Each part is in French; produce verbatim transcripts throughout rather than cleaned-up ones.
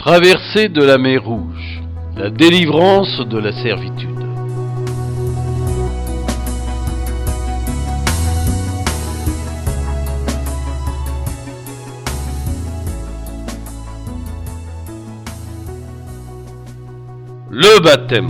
Traversée de la mer Rouge, la délivrance de la servitude. Le baptême.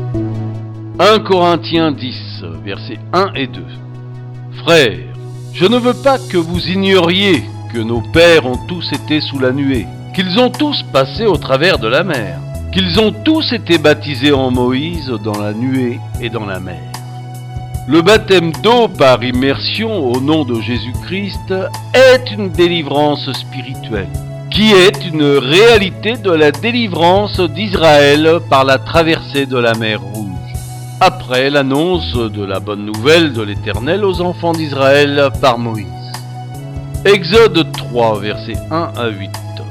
un Corinthiens dix, versets un et deux. Frères, je ne veux pas que vous ignoriez que nos pères ont tous été sous la nuée, qu'ils ont tous passé au travers de la mer, qu'ils ont tous été baptisés en Moïse dans la nuée et dans la mer. Le baptême d'eau par immersion au nom de Jésus-Christ est une délivrance spirituelle, qui est une réalité de la délivrance d'Israël par la traversée de la mer Rouge, après l'annonce de la bonne nouvelle de l'Éternel aux enfants d'Israël par Moïse. Exode trois, versets un à huit.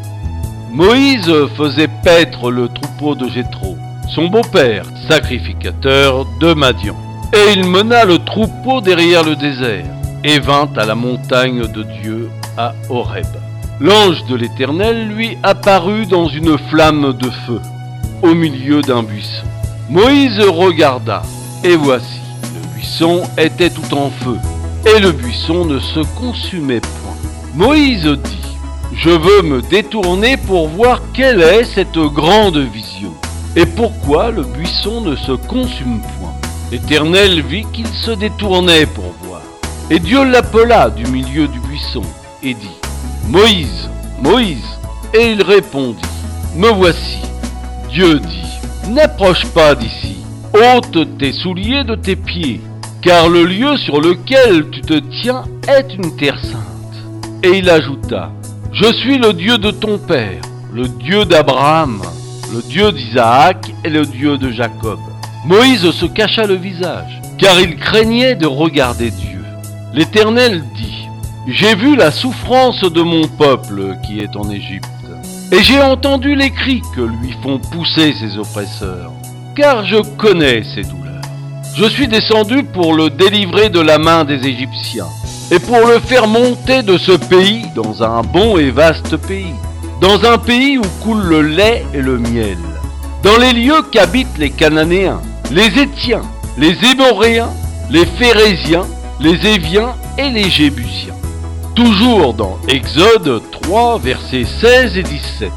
Moïse faisait paître le troupeau de Jéthro, son beau-père, sacrificateur de Madian. Et il mena le troupeau derrière le désert, et vint à la montagne de Dieu à Horeb. L'ange de l'Éternel lui apparut dans une flamme de feu, au milieu d'un buisson. Moïse regarda, et voici, le buisson était tout en feu, et le buisson ne se consumait point. Moïse dit: je veux me détourner pour voir quelle est cette grande vision, et pourquoi le buisson ne se consume point. L'Éternel vit qu'il se détournait pour voir, et Dieu l'appela du milieu du buisson, et dit: Moïse, Moïse. Et il répondit: me voici. Dieu dit: n'approche pas d'ici, ôte tes souliers de tes pieds, car le lieu sur lequel tu te tiens est une terre sainte. Et il ajouta: je suis le Dieu de ton père, le Dieu d'Abraham, le Dieu d'Isaac et le Dieu de Jacob. Moïse se cacha le visage, car il craignait de regarder Dieu. L'Éternel dit: j'ai vu la souffrance de mon peuple qui est en Égypte, et j'ai entendu les cris que lui font pousser ses oppresseurs, car je connais ses douleurs. Je suis descendu pour le délivrer de la main des Égyptiens, et pour le faire monter de ce pays dans un bon et vaste pays, dans un pays où coule le lait et le miel, dans les lieux qu'habitent les Cananéens, les Hétiens, les Hémoréens, les Phéréziens, les Éviens et les Jébusiens. Toujours dans Exode trois, versets seize et dix-sept.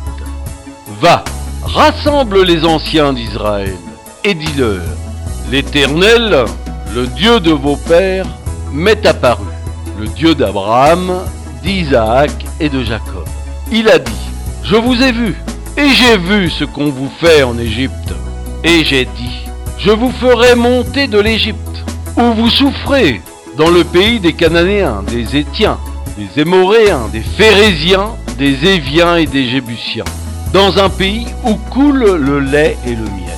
Va, rassemble les anciens d'Israël, et dis-leur: l'Éternel, le Dieu de vos pères, m'est apparu, le Dieu d'Abraham, d'Isaac et de Jacob. Il a dit: je vous ai vu, et j'ai vu ce qu'on vous fait en Égypte. Et j'ai dit: je vous ferai monter de l'Égypte, où vous souffrez, dans le pays des Cananéens, des Hétiens, des Hémoréens, des Phéréziens, des Éviens et des Jébusiens, dans un pays où coule le lait et le miel.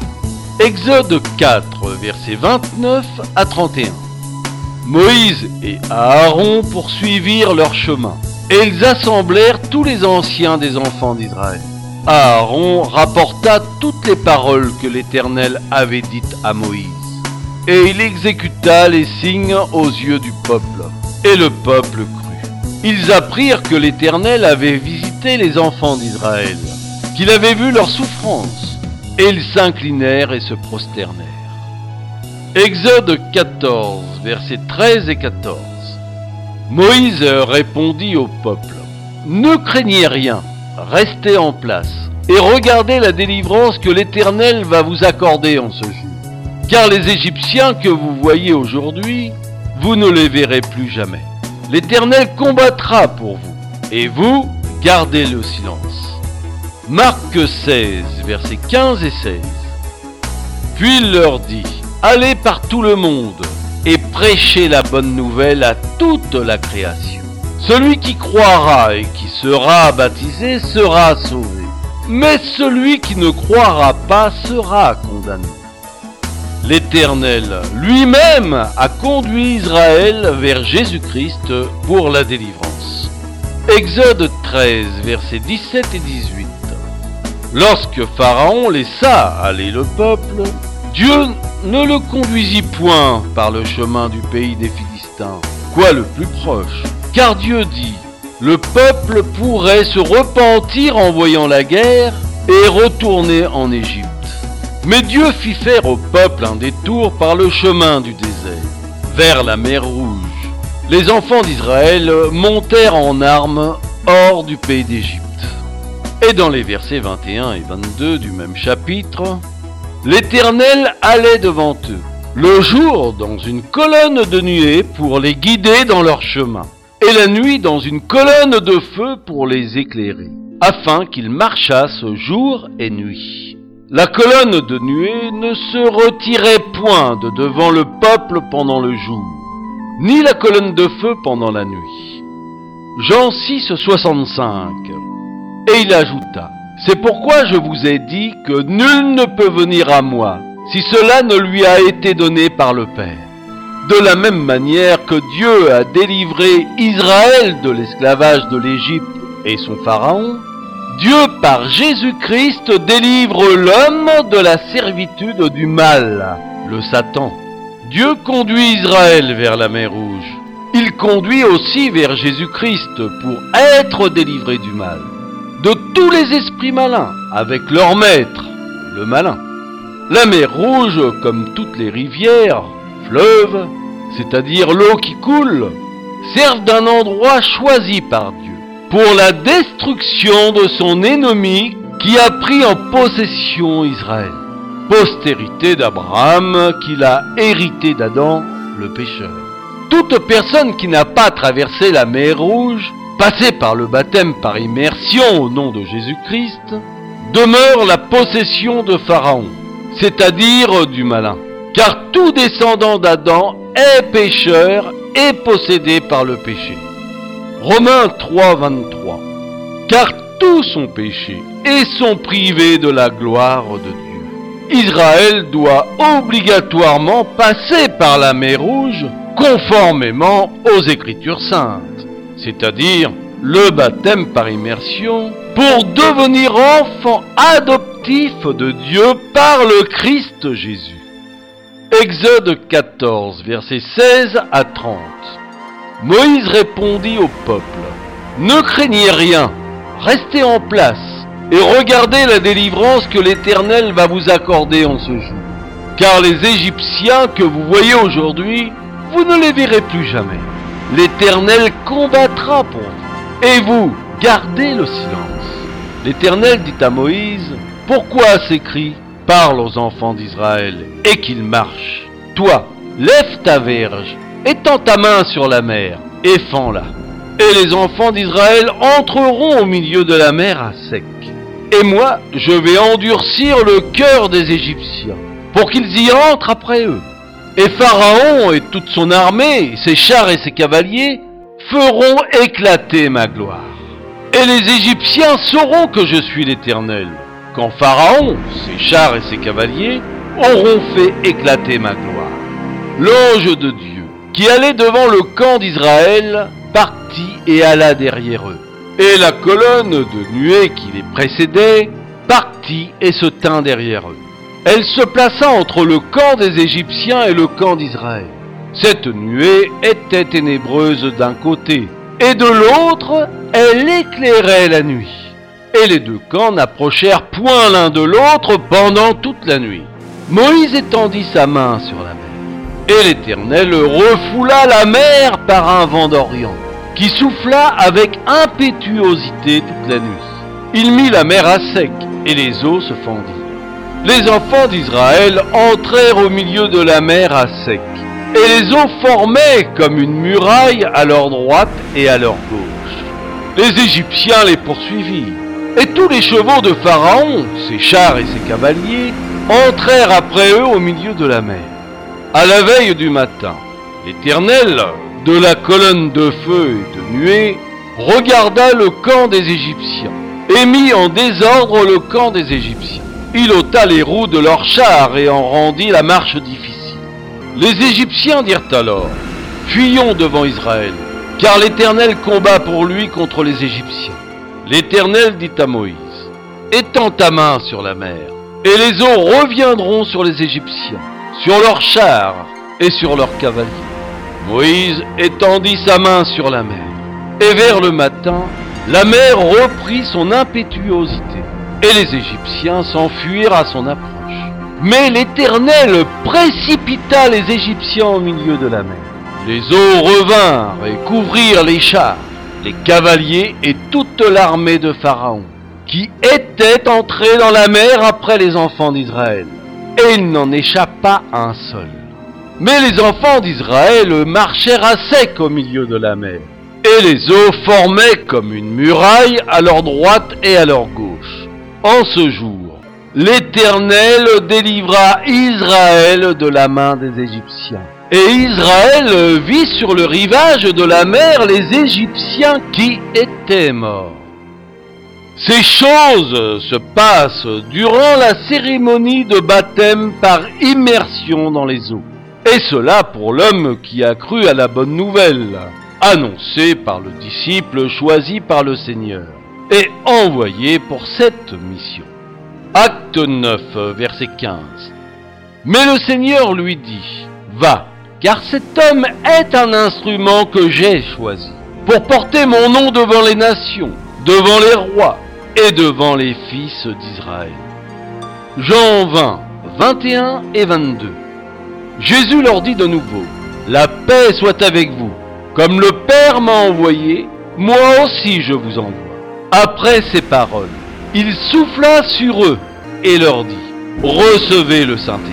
Exode quatre, versets vingt-neuf à trente et un. Moïse et Aaron poursuivirent leur chemin, et ils assemblèrent tous les anciens des enfants d'Israël. Aaron rapporta toutes les paroles que l'Éternel avait dites à Moïse, et il exécuta les signes aux yeux du peuple, et le peuple crut. Ils apprirent que l'Éternel avait visité les enfants d'Israël, qu'il avait vu leur souffrance, et ils s'inclinèrent et se prosternèrent. Exode quatorze, versets treize et quatorze. Moïse répondit au peuple: ne craignez rien, restez en place, et regardez la délivrance que l'Éternel va vous accorder en ce jour. Car les Égyptiens que vous voyez aujourd'hui, vous ne les verrez plus jamais. L'Éternel combattra pour vous, et vous, gardez le silence. Marc seize, versets quinze et seize. Puis il leur dit: allez par tout le monde, et prêchez la bonne nouvelle à toute la création. Celui qui croira et qui sera baptisé sera sauvé, mais celui qui ne croira pas sera condamné. L'Éternel lui-même a conduit Israël vers Jésus-Christ pour la délivrance. Exode treize, versets dix-sept et dix-huit. Lorsque Pharaon laissa aller le peuple, Dieu ne le conduisit point par le chemin du pays des Philistins, quoi le plus proche, car Dieu dit: le peuple pourrait se repentir en voyant la guerre et retourner en Égypte. Mais Dieu fit faire au peuple un détour par le chemin du désert, vers la mer Rouge. Les enfants d'Israël montèrent en armes hors du pays d'Égypte. Et dans les versets vingt et un et vingt-deux du même chapitre, l'Éternel allait devant eux, le jour dans une colonne de nuée pour les guider dans leur chemin, et la nuit dans une colonne de feu pour les éclairer, afin qu'ils marchassent jour et nuit. La colonne de nuée ne se retirait point de devant le peuple pendant le jour, ni la colonne de feu pendant la nuit. Jean six, soixante-cinq. Et il ajouta, « C'est pourquoi je vous ai dit que nul ne peut venir à moi, si cela ne lui a été donné par le Père. » De la même manière que Dieu a délivré Israël de l'esclavage de l'Égypte et son pharaon, Dieu par Jésus-Christ délivre l'homme de la servitude du mal, le Satan. Dieu conduit Israël vers la mer Rouge. Il conduit aussi vers Jésus-Christ pour être délivré du mal, de tous les esprits malins, avec leur maître, le malin. La mer Rouge, comme toutes les rivières, fleuves, c'est-à-dire l'eau qui coule, servent d'un endroit choisi par Dieu pour la destruction de son ennemi qui a pris en possession Israël, postérité d'Abraham qu'il a hérité d'Adam, le pécheur. Toute personne qui n'a pas traversé la mer Rouge, passé par le baptême par immersion au nom de Jésus-Christ, demeure la possession de Pharaon, c'est-à-dire du malin. Car tout descendant d'Adam est pécheur et possédé par le péché. Romains trois, vingt-trois. Car tous sont péchés et sont privés de la gloire de Dieu. Israël doit obligatoirement passer par la mer Rouge conformément aux Écritures saintes, c'est-à-dire le baptême par immersion, pour devenir enfant adoptif de Dieu par le Christ Jésus. Exode quatorze, versets seize à trente. Moïse répondit au peuple, « Ne craignez rien, restez en place et regardez la délivrance que l'Éternel va vous accorder en ce jour. Car les Égyptiens que vous voyez aujourd'hui, vous ne les verrez plus jamais. L'Éternel combattra pour vous, et vous, gardez le silence. » L'Éternel dit à Moïse, « Pourquoi ces cris ? Parle aux enfants d'Israël, et qu'ils marchent. Toi, lève ta verge, étends ta main sur la mer, et fends-la. Et les enfants d'Israël entreront au milieu de la mer à sec. Et moi, je vais endurcir le cœur des Égyptiens, pour qu'ils y entrent après eux. Et Pharaon et toute son armée, ses chars et ses cavaliers, feront éclater ma gloire. Et les Égyptiens sauront que je suis l'Éternel, quand Pharaon, ses chars et ses cavaliers, auront fait éclater ma gloire. » L'ange de Dieu, qui allait devant le camp d'Israël, partit et alla derrière eux. Et la colonne de nuée qui les précédait partit et se tint derrière eux. Elle se plaça entre le camp des Égyptiens et le camp d'Israël. Cette nuée était ténébreuse d'un côté, et de l'autre, elle éclairait la nuit. Et les deux camps n'approchèrent point l'un de l'autre pendant toute la nuit. Moïse étendit sa main sur la mer, et l'Éternel refoula la mer par un vent d'Orient, qui souffla avec impétuosité toute la nuit. Il mit la mer à sec, et les eaux se fendirent. Les enfants d'Israël entrèrent au milieu de la mer à sec, et les eaux formaient comme une muraille à leur droite et à leur gauche. Les Égyptiens les poursuivirent, et tous les chevaux de Pharaon, ses chars et ses cavaliers, entrèrent après eux au milieu de la mer. À la veille du matin, l'Éternel, de la colonne de feu et de nuée, regarda le camp des Égyptiens, et mit en désordre le camp des Égyptiens. Il ôta les roues de leurs chars et en rendit la marche difficile. Les Égyptiens dirent alors, « Fuyons devant Israël, car l'Éternel combat pour lui contre les Égyptiens. » L'Éternel dit à Moïse, « Étends ta main sur la mer, et les eaux reviendront sur les Égyptiens, sur leurs chars et sur leurs cavaliers. » Moïse étendit sa main sur la mer, Et vers le matin, la mer reprit son impétuosité, et les Égyptiens s'enfuirent à son approche. Mais l'Éternel précipita les Égyptiens au milieu de la mer. Les eaux revinrent et couvrirent les chars, les cavaliers et toute l'armée de Pharaon, qui était entrée dans la mer après les enfants d'Israël. Et il n'en échappa un seul. Mais les enfants d'Israël marchèrent à sec au milieu de la mer, et les eaux formaient comme une muraille à leur droite et à leur gauche. En ce jour, l'Éternel délivra Israël de la main des Égyptiens. Et Israël vit sur le rivage de la mer les Égyptiens qui étaient morts. Ces choses se passent durant la cérémonie de baptême par immersion dans les eaux. Et cela pour l'homme qui a cru à la bonne nouvelle, annoncée par le disciple choisi par le Seigneur et envoyé pour cette mission. Acte neuf, verset quinze. Mais le Seigneur lui dit, « Va, car cet homme est un instrument que j'ai choisi, pour porter mon nom devant les nations, devant les rois et devant les fils d'Israël. » Jean vingt, vingt et un et vingt-deux. Jésus leur dit de nouveau, « La paix soit avec vous. Comme le Père m'a envoyé, moi aussi je vous envoie. » Après ces paroles, il souffla sur eux et leur dit, « Recevez le Saint-Esprit. »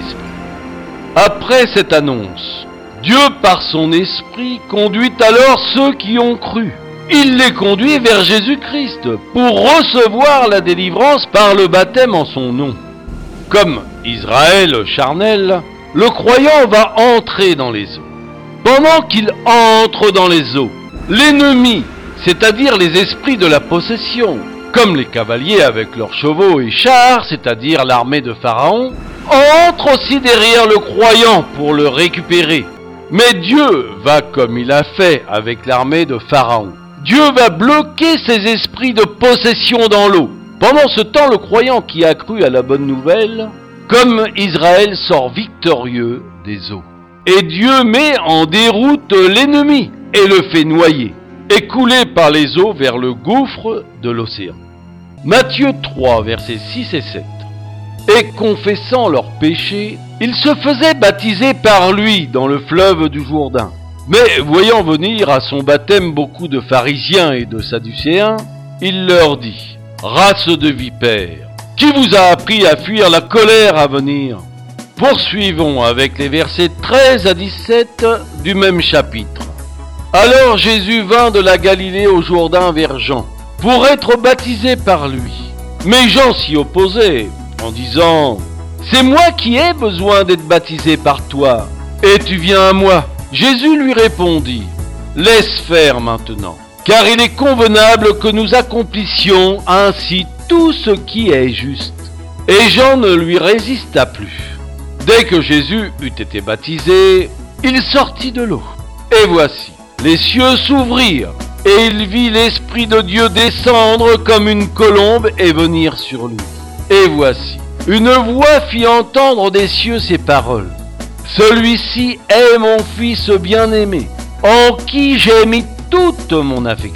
Après cette annonce, Dieu par son Esprit conduit alors ceux qui ont cru. Il les conduit vers Jésus-Christ pour recevoir la délivrance par le baptême en son nom. Comme Israël charnel, le croyant va entrer dans les eaux. Pendant qu'il entre dans les eaux, l'ennemi, c'est-à-dire les esprits de la possession, comme les cavaliers avec leurs chevaux et chars, c'est-à-dire l'armée de Pharaon, entre aussi derrière le croyant pour le récupérer. Mais Dieu va comme il a fait avec l'armée de Pharaon. Dieu va bloquer ces esprits de possession dans l'eau. Pendant ce temps, le croyant qui a cru à la bonne nouvelle, comme Israël sort victorieux des eaux. Et Dieu met en déroute l'ennemi et le fait noyer, écoulé par les eaux vers le gouffre de l'océan. Matthieu trois, versets six et sept. Et confessant leurs péchés, ils se faisaient baptiser par lui dans le fleuve du Jourdain. Mais voyant venir à son baptême beaucoup de pharisiens et de sadducéens, il leur dit, « Race de vipères, qui vous a appris à fuir la colère à venir ?» Poursuivons avec les versets treize à dix-sept du même chapitre. Alors Jésus vint de la Galilée au Jourdain vers Jean, pour être baptisé par lui. Mais Jean s'y opposait, en disant, « C'est moi qui ai besoin d'être baptisé par toi, et tu viens à moi. » Jésus lui répondit, « Laisse faire maintenant, car il est convenable que nous accomplissions ainsi tout ce qui est juste. » Et Jean ne lui résista plus. Dès que Jésus eut été baptisé, il sortit de l'eau. Et voici, les cieux s'ouvrirent, et il vit l'Esprit de Dieu descendre comme une colombe et venir sur lui. Et voici, une voix fit entendre des cieux ces paroles. « Celui-ci est mon Fils bien-aimé, en qui j'ai mis toute mon affection. »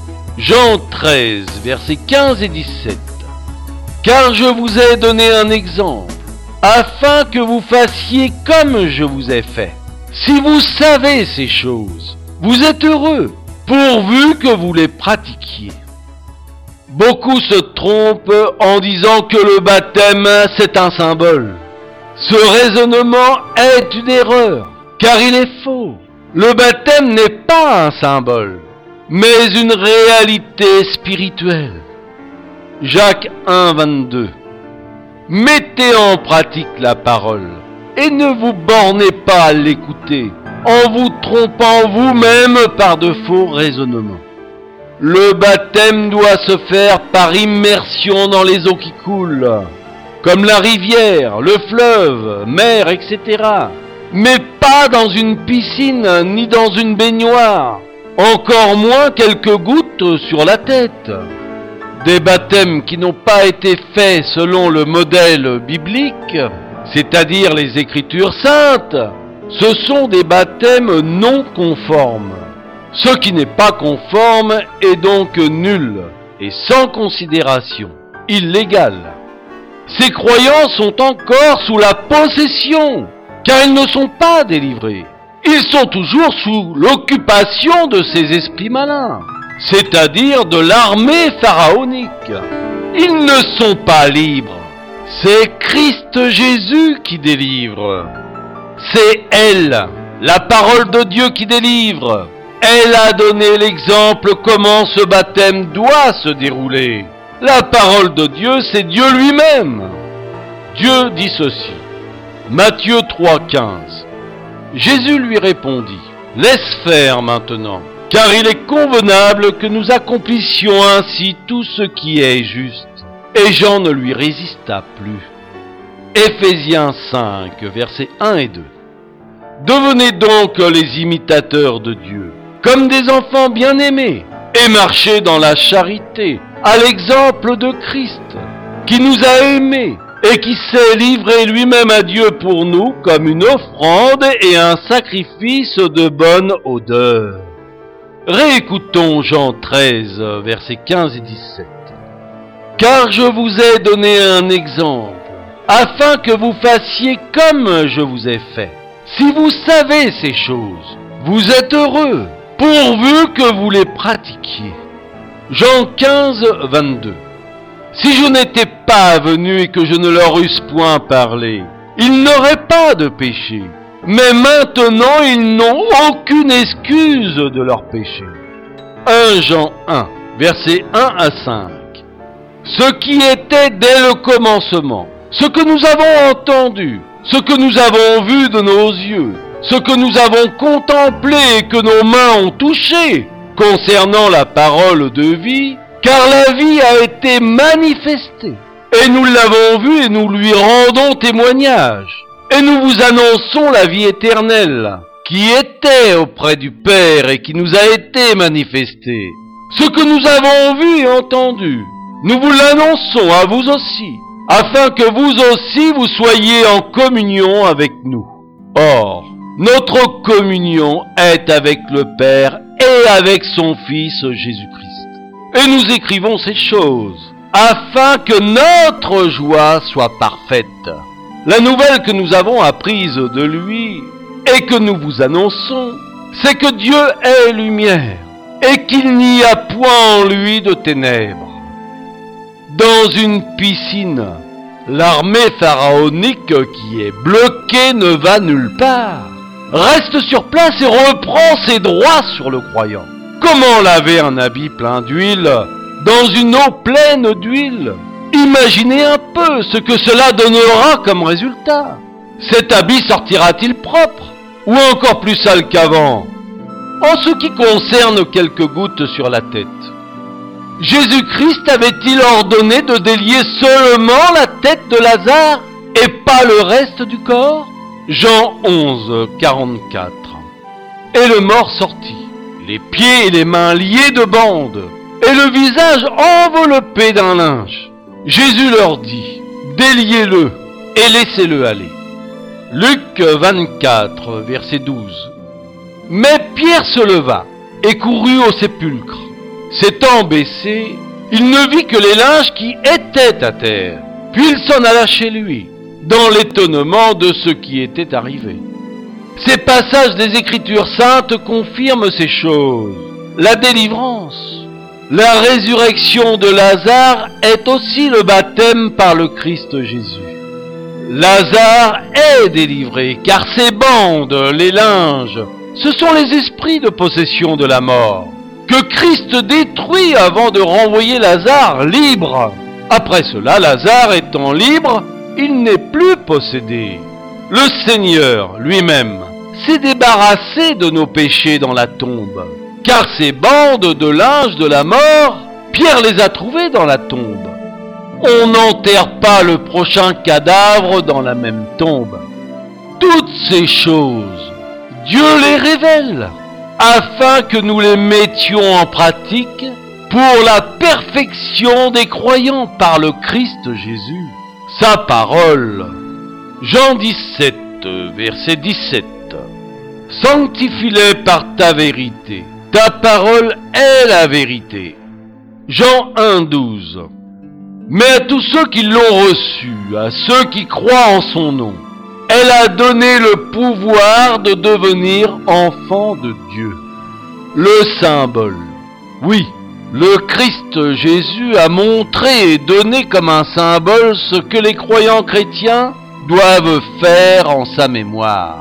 Jean treize, versets quinze et dix-sept. « Car je vous ai donné un exemple, afin que vous fassiez comme je vous ai fait. Si vous savez ces choses, vous êtes heureux, pourvu que vous les pratiquiez. » Beaucoup se trompent en disant que le baptême, c'est un symbole. Ce raisonnement est une erreur, car il est faux. Le baptême n'est pas un symbole, mais une réalité spirituelle. Jacques un, vingt-deux. Mettez en pratique la parole, et ne vous bornez pas à l'écouter, en vous trompant vous-même par de faux raisonnements. Le baptême doit se faire par immersion dans les eaux qui coulent, comme la rivière, le fleuve, mer, et cetera. Mais pas dans une piscine ni dans une baignoire, encore moins quelques gouttes sur la tête. Des baptêmes qui n'ont pas été faits selon le modèle biblique, c'est-à-dire les Écritures saintes, ce sont des baptêmes non conformes. Ce qui n'est pas conforme est donc nul et sans considération, illégal. Ces croyants sont encore sous la possession, car ils ne sont pas délivrés. Ils sont toujours sous l'occupation de ces esprits malins, c'est-à-dire de l'armée pharaonique. Ils ne sont pas libres. C'est Christ Jésus qui délivre. C'est elle, la parole de Dieu qui délivre. Elle a donné l'exemple comment ce baptême doit se dérouler. La parole de Dieu, c'est Dieu lui-même. Dieu dit ceci. Matthieu trois, quinze. Jésus lui répondit, « Laisse faire maintenant, car il est convenable que nous accomplissions ainsi tout ce qui est juste. » Et Jean ne lui résista plus. Éphésiens cinq, versets un et deux. Devenez donc les imitateurs de Dieu, comme des enfants bien-aimés, et marchez dans la charité, à l'exemple de Christ, qui nous a aimés, et qui s'est livré lui-même à Dieu pour nous comme une offrande et un sacrifice de bonne odeur. Réécoutons Jean treize, versets quinze et dix-sept. Car je vous ai donné un exemple, afin que vous fassiez comme je vous ai fait. Si vous savez ces choses, vous êtes heureux, pourvu que vous les pratiquiez. Jean quinze, vingt-deux. Si je n'étais pas venu et que je ne leur eusse point parlé, ils n'auraient pas de péché. Mais maintenant, ils n'ont aucune excuse de leur péché. un Jean un, versets un à cinq. Ce qui était dès le commencement, ce que nous avons entendu, ce que nous avons vu de nos yeux, ce que nous avons contemplé et que nos mains ont touché, concernant la parole de vie, car la vie a été manifestée, et nous l'avons vue et nous lui rendons témoignage. Et nous vous annonçons la vie éternelle, qui était auprès du Père et qui nous a été manifestée. Ce que nous avons vu et entendu, nous vous l'annonçons à vous aussi, afin que vous aussi vous soyez en communion avec nous. Or, notre communion est avec le Père et avec son Fils Jésus-Christ. Et nous écrivons ces choses, afin que notre joie soit parfaite. La nouvelle que nous avons apprise de lui, et que nous vous annonçons, c'est que Dieu est lumière, et qu'il n'y a point en lui de ténèbres. Dans une piscine, l'armée pharaonique qui est bloquée ne va nulle part, reste sur place et reprend ses droits sur le croyant. Comment laver un habit plein d'huile dans une eau pleine d'huile? Imaginez un peu ce que cela donnera comme résultat. Cet habit sortira-t-il propre ou encore plus sale qu'avant? En ce qui concerne quelques gouttes sur la tête, Jésus-Christ avait-il ordonné de délier seulement la tête de Lazare et pas le reste du corps? Jean onze, quarante-quatre. Et le mort sortit, les pieds et les mains liés de bandes, et le visage enveloppé d'un linge. Jésus leur dit, déliez-le et laissez-le aller. Luc vingt-quatre, verset douze. Mais Pierre se leva et courut au sépulcre. S'étant baissé, il ne vit que les linges qui étaient à terre. Puis il s'en alla chez lui, dans l'étonnement de ce qui était arrivé. Ces passages des Écritures saintes confirment ces choses. La délivrance, la résurrection de Lazare est aussi le baptême par le Christ Jésus. Lazare est délivré, car ces bandes, les linges, ce sont les esprits de possession de la mort, que Christ détruit avant de renvoyer Lazare libre. Après cela, Lazare étant libre, il n'est plus possédé. Le Seigneur lui-même s'est débarrassé de nos péchés dans la tombe, car ces bandes de linge de la mort, Pierre les a trouvées dans la tombe. On n'enterre pas le prochain cadavre dans la même tombe. Toutes ces choses, Dieu les révèle, afin que nous les mettions en pratique pour la perfection des croyants par le Christ Jésus. Sa parole. Jean dix-sept, verset dix-sept. Sanctifie-les par ta vérité. Ta parole est la vérité. Jean un, douze. Mais à tous ceux qui l'ont reçu, à ceux qui croient en son nom, elle a donné le pouvoir de devenir enfants de Dieu. Le symbole. Oui, le Christ Jésus a montré et donné comme un symbole ce que les croyants chrétiens doivent faire en sa mémoire.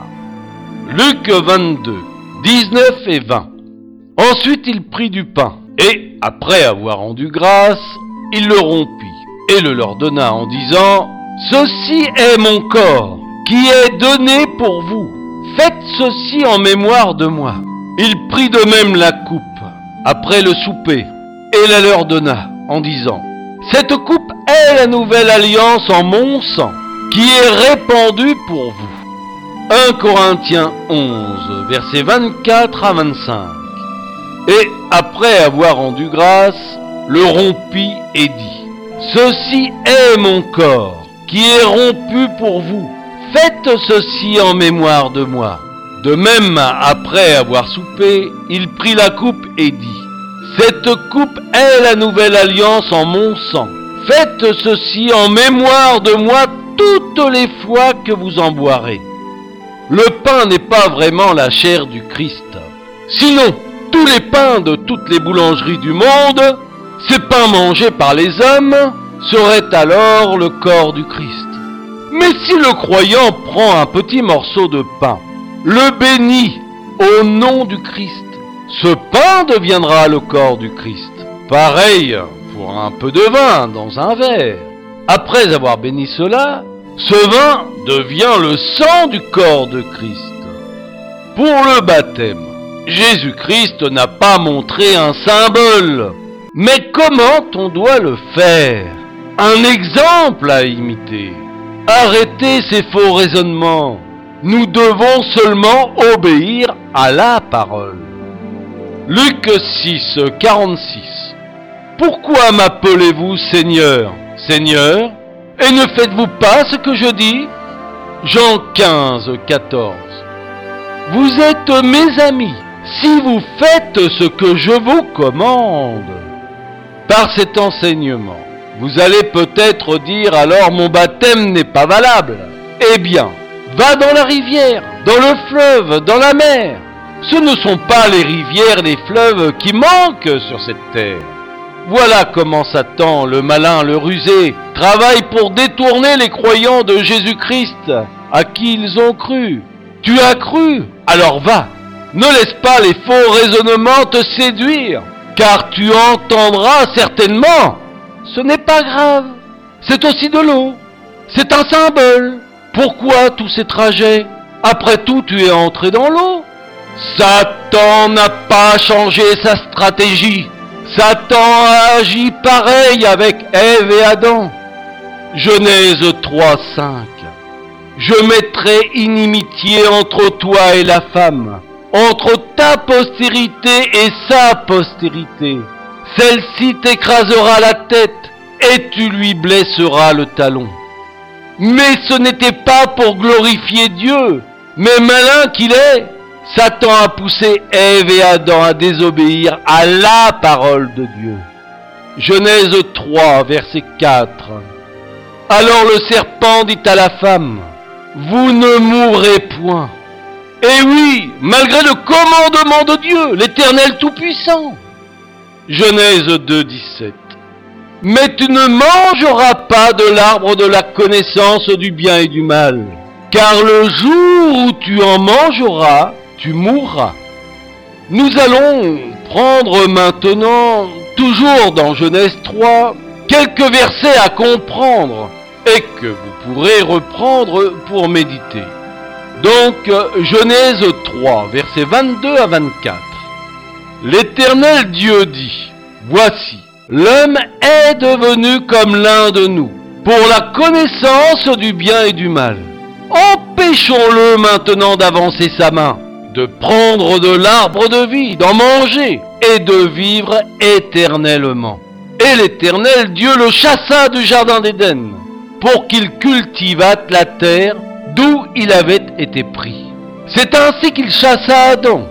Luc vingt-deux, dix-neuf et vingt. Ensuite il prit du pain, et, après avoir rendu grâce, il le rompit, et le leur donna en disant « Ceci est mon corps, qui est donné pour vous. Faites ceci en mémoire de moi. » Il prit de même la coupe, après le souper, et la leur donna, en disant « Cette coupe est la nouvelle alliance en mon sang, qui est répandue pour vous. » un Corinthiens onze, versets vingt-quatre à vingt-cinq. Et, après avoir rendu grâce, le rompit et dit « Ceci est mon corps, qui est rompu pour vous. Faites ceci en mémoire de moi. » De même, après avoir soupé, il prit la coupe et dit « Cette coupe est la nouvelle alliance en mon sang. Faites ceci en mémoire de moi toutes les fois que vous en boirez. » Le pain n'est pas vraiment la chair du Christ. Sinon, tous les pains de toutes les boulangeries du monde, ces pains mangés par les hommes, seraient alors le corps du Christ. Mais si le croyant prend un petit morceau de pain, le bénit au nom du Christ, ce pain deviendra le corps du Christ. Pareil pour un peu de vin dans un verre. Après avoir béni cela, ce vin devient le sang du corps de Christ. Pour le baptême, Jésus-Christ n'a pas montré un symbole, mais comment on doit le faire. Un exemple à imiter. Arrêtez ces faux raisonnements. Nous devons seulement obéir à la parole. Luc six, quarante-six. Pourquoi m'appelez-vous Seigneur, Seigneur, et ne faites-vous pas ce que je dis? Jean quinze, quatorze. Vous êtes mes amis si vous faites ce que je vous commande. Par cet enseignement, vous allez peut-être dire alors mon baptême n'est pas valable. Eh bien, va dans la rivière, dans le fleuve, dans la mer. Ce ne sont pas les rivières, les fleuves qui manquent sur cette terre. Voilà comment Satan, le malin, le rusé, travaille pour détourner les croyants de Jésus-Christ, à qui ils ont cru. Tu as cru, alors va. Ne laisse pas les faux raisonnements te séduire, car tu entendras certainement. Ce n'est pas grave, c'est aussi de l'eau, c'est un symbole. Pourquoi tous ces trajets? Après tout, tu es entré dans l'eau. Satan n'a pas changé sa stratégie. Satan a agi pareil avec Ève et Adam. Genèse trois, cinq. Je mettrai inimitié entre toi et la femme, entre ta postérité et sa postérité. Celle-ci t'écrasera la tête et tu lui blesseras le talon. Mais ce n'était pas pour glorifier Dieu, mais malin qu'il est, Satan a poussé Ève et Adam à désobéir à la parole de Dieu. Genèse trois, verset quatre. Alors le serpent dit à la femme, « Vous ne mourrez point. » Et oui, malgré le commandement de Dieu, l'Éternel Tout-Puissant. Genèse deux, dix-sept. Mais tu ne mangeras pas de l'arbre de la connaissance du bien et du mal, car le jour où tu en mangeras, tu mourras. Nous allons prendre maintenant, toujours dans Genèse trois, quelques versets à comprendre et que vous pourrez reprendre pour méditer. Donc, Genèse trois, versets vingt-deux à vingt-quatre. L'Éternel Dieu dit, « Voici, l'homme est devenu comme l'un de nous, pour la connaissance du bien et du mal. Empêchons-le maintenant d'avancer sa main, de prendre de l'arbre de vie, d'en manger et de vivre éternellement. » Et l'Éternel Dieu le chassa du jardin d'Éden, pour qu'il cultivât la terre d'où il avait été pris. C'est ainsi qu'il chassa Adam.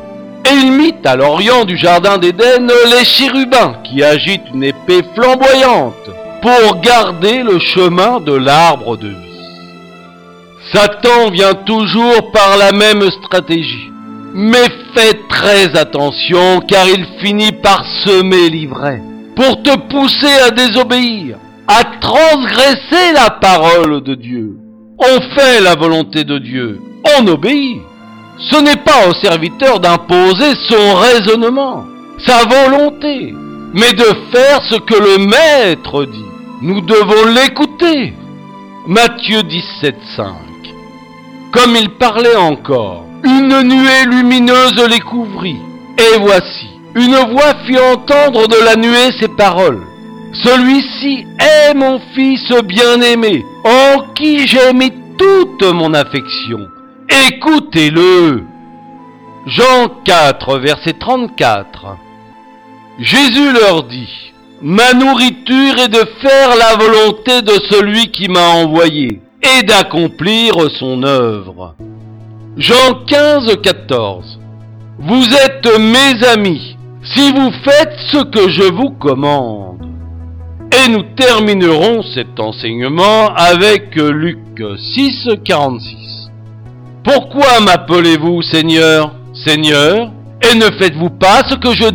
Et il mit à l'orient du jardin d'Éden les chérubins qui agitent une épée flamboyante pour garder le chemin de l'arbre de vie. Satan vient toujours par la même stratégie. Mais fais très attention car il finit par semer l'ivraie pour te pousser à désobéir, à transgresser la parole de Dieu. On fait la volonté de Dieu, on obéit. Ce n'est pas au serviteur d'imposer son raisonnement, sa volonté, mais de faire ce que le maître dit. Nous devons l'écouter. Matthieu dix-sept, cinq. Comme il parlait encore, une nuée lumineuse les couvrit. Et voici, une voix fit entendre de la nuée ces paroles. Celui-ci est mon fils bien-aimé, en qui j'ai mis toute mon affection. Écoutez-le. Jean quatre, verset trente-quatre. Jésus leur dit, ma nourriture est de faire la volonté de celui qui m'a envoyé et d'accomplir son œuvre. Jean quinze, quatorze. Vous êtes mes amis, si vous faites ce que je vous commande. Et nous terminerons cet enseignement avec Luc six, quarante-six. Pourquoi m'appelez-vous Seigneur, Seigneur, et ne faites-vous pas ce que je dis ?